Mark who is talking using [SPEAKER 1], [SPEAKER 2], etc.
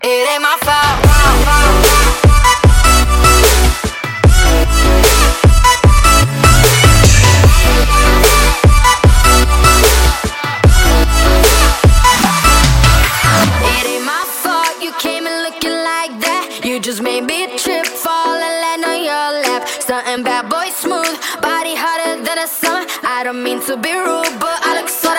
[SPEAKER 1] It ain't my fault. It ain't my fault you came in looking like that. You just made me trip, fall and land on your lap. Something bad boy smooth, body hotter than a summer. I don't mean to be rude, but I look so